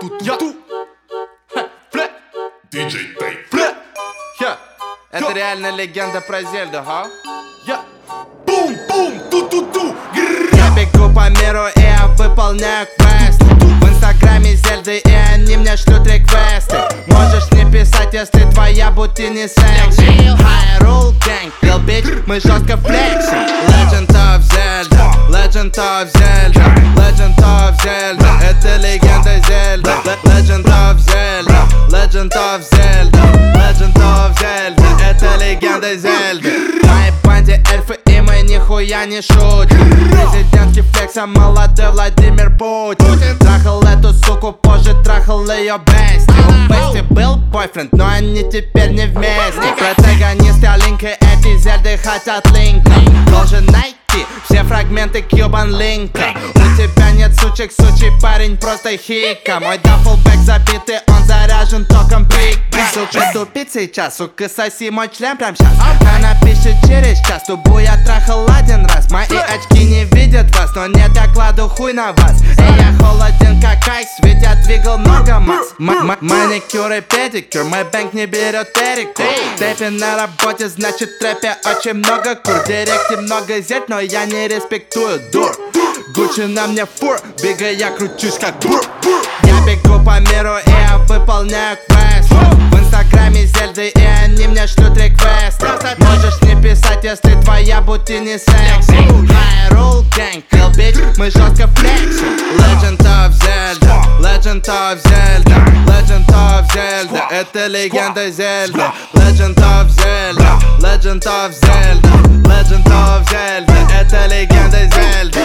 Диджей Тейп. Это реально легенда про Зельду, ха? Бум-бум, ту-ту-ту. Я бегу по миру и я выполняю квесты. В инстаграме Зельды и они мне шлют реквесты. Можешь не писать, если твоя бути не секси. Hyrule Gang, Lil Bitch, мы жестко флексим. Legend of Zelda, Legend of Zelda, Legend of Zelda. Это легенда Зельда. Legend of Zelda, Legend of Zelda, Legend of Zelda. Это легенда Зельды. В моей банде эльфы и мы нихуя не шутим. Президентский флекс, а молодой Владимир Путин. Трахал эту суку, позже трахал ее бести. У Бести был бойфренд, но они теперь не вместе. Протагонисты Линка, эти Зельды хотят линка. Должен найти все фрагменты Cuban линка. У тебя нет сучек, сучий парень просто хика. Мой даффлбэк забитый, он заряжен током пик. Сука, тупит сейчас, сука, соси мой член прям сейчас. Она пишет через час, тубу я трахал один раз. Мои очки не видят вас, но нет, я кладу хуй на вас. И я холоден как айс, ведь я двигал много масс. Маникюр и педикюр, мой бэнк не берет перекур. Тэпи на работе, значит в трэпе очень много кур. В директе много зет, но я не респектую дур. Гуччи на мне фур, бегая я кручусь как бур. Я бегу по миру и я выполняю квест. В инстаграме Зельды и они мне шлют реквесты. Можешь не писать, если твоя бути не секси. Hyrule Gang, Lil Bitch, мы жестко флексим. Legend of Zelda, Legend of Zelda, Legend of Zelda. Это легенда Зельда. Legend of Zelda, Legend of Zelda, Legend of Zelda. Это легенда Зельда.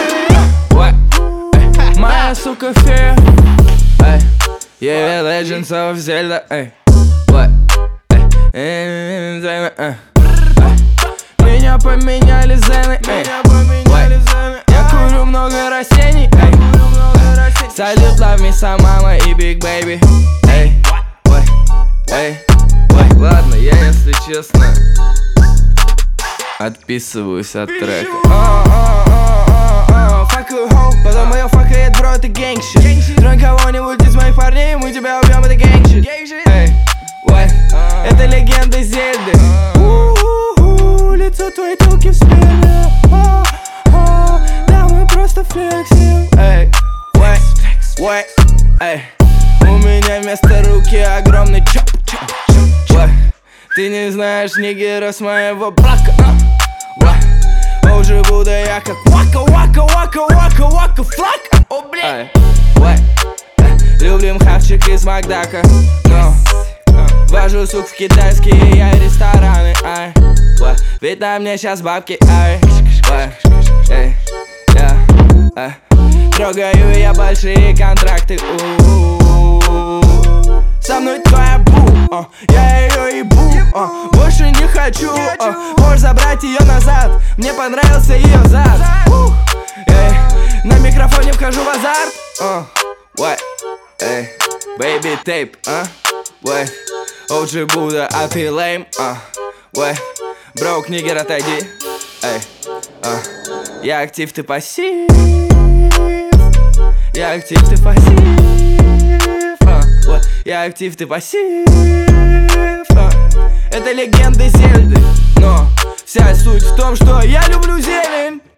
Моя сука фея. Yeah, Legends of Zelda. Меня поменяли зены. Я курю много растений. Салют, love me, сам мама и Big Baby. Ладно, я, если честно, отписываюсь от трека. Факаю хоу, потом ее факает, бро, это гэнгшит. Тронь кого-нибудь из моих парней, мы тебя убьем, это гэнгшит. Это легенда Зельды. Лицо твоей телки в спине. Да, мы просто флексим. У меня вместо руки огромный чоп. Ты не знаешь нигера с моего брака. Уже буду я как вака флаг. О, блядь. Любим хавчик из Макдака. Вожу сук в китайские я рестораны. Ведь на мне сейчас бабки. Трогаю я большие контракты. Со мной твоя бу, я ее ебу. Больше не хочу, можешь забрать ее назад. Мне понравился ее зад. На микрофоне вхожу в азарт. Baby tape, OG Buddha, а ты лейм. Броук, нигер, отойди. Я актив, ты пассив. Я актив, ты пассив. Я актив, ты пассив. Это легенда Зельды. Но вся суть в том, что я люблю зелень.